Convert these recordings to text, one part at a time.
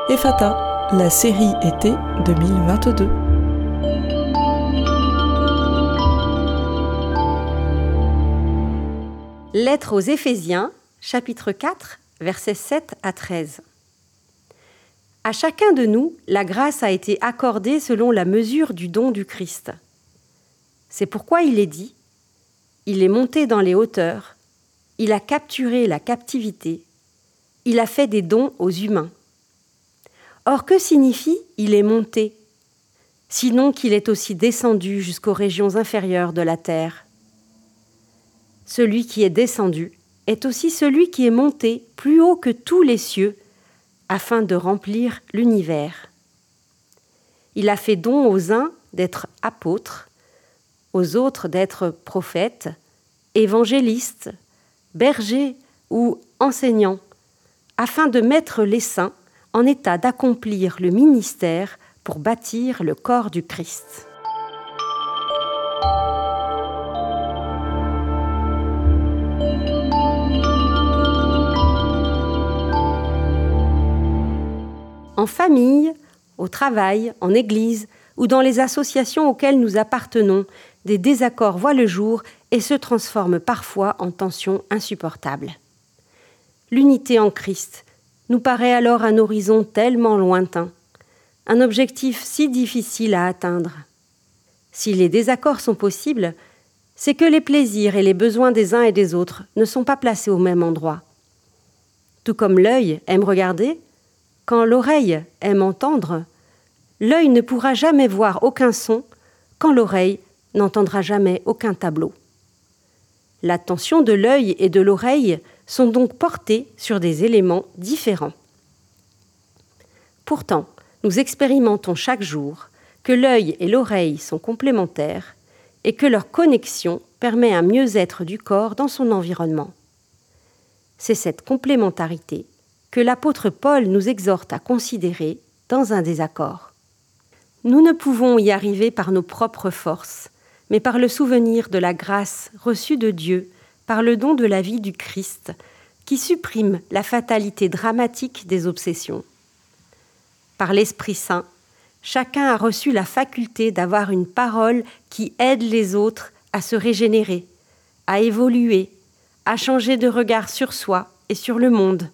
Ephata, la série été 2022. Lettre aux Éphésiens, chapitre 4, versets 7 à 13. À chacun de nous, la grâce a été accordée selon la mesure du don du Christ. C'est pourquoi il est dit « Il est monté dans les hauteurs, il a capturé la captivité, il a fait des dons aux humains. » Or, que signifie « il est monté » sinon qu'il est aussi descendu jusqu'aux régions inférieures de la terre. Celui qui est descendu est aussi celui qui est monté plus haut que tous les cieux, afin de remplir l'univers. Il a fait don aux uns d'être apôtres, aux autres d'être prophètes, évangélistes, bergers ou enseignants, afin de mettre les saints en état d'accomplir le ministère pour bâtir le corps du Christ. En famille, au travail, en église ou dans les associations auxquelles nous appartenons, des désaccords voient le jour et se transforment parfois en tensions insupportables. L'unité en Christ nous paraît alors un horizon tellement lointain, un objectif si difficile à atteindre. Si les désaccords sont possibles, c'est que les plaisirs et les besoins des uns et des autres ne sont pas placés au même endroit. Tout comme l'œil aime regarder, quand l'oreille aime entendre, l'œil ne pourra jamais voir aucun son quand l'oreille n'entendra jamais aucun tableau. L'attention de l'œil et de l'oreille sont donc portées sur des éléments différents. Pourtant, nous expérimentons chaque jour que l'œil et l'oreille sont complémentaires et que leur connexion permet un mieux-être du corps dans son environnement. C'est cette complémentarité que l'apôtre Paul nous exhorte à considérer dans un désaccord. Nous ne pouvons y arriver par nos propres forces, mais par le souvenir de la grâce reçue de Dieu par le don de la vie du Christ, qui supprime la fatalité dramatique des obsessions. Par l'Esprit Saint, chacun a reçu la faculté d'avoir une parole qui aide les autres à se régénérer, à évoluer, à changer de regard sur soi et sur le monde.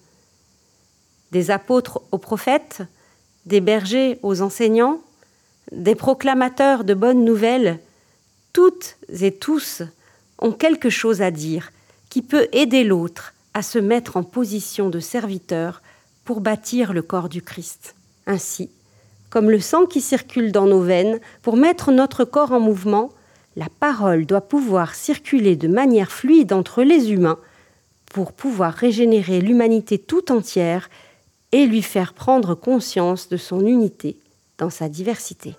Des apôtres aux prophètes, des bergers aux enseignants, des proclamateurs de bonnes nouvelles, toutes et tous ont quelque chose à dire qui peut aider l'autre à se mettre en position de serviteur pour bâtir le corps du Christ. Ainsi, comme le sang qui circule dans nos veines pour mettre notre corps en mouvement, la parole doit pouvoir circuler de manière fluide entre les humains pour pouvoir régénérer l'humanité tout entière et lui faire prendre conscience de son unité dans sa diversité.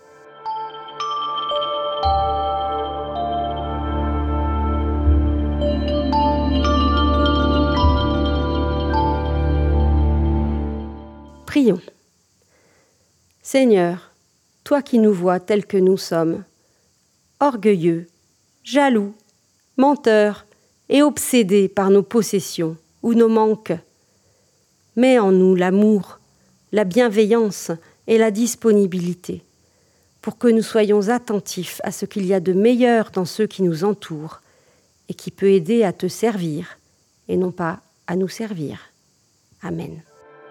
Prions. Seigneur, toi qui nous vois tels que nous sommes, orgueilleux, jaloux, menteurs et obsédés par nos possessions ou nos manques, mets en nous l'amour, la bienveillance et la disponibilité, pour que nous soyons attentifs à ce qu'il y a de meilleur dans ceux qui nous entourent et qui peut aider à te servir et non pas à nous servir. Amen.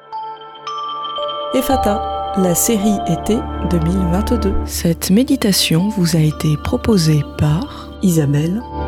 Ephata, la série été 2022. Cette méditation vous a été proposée par Isabelle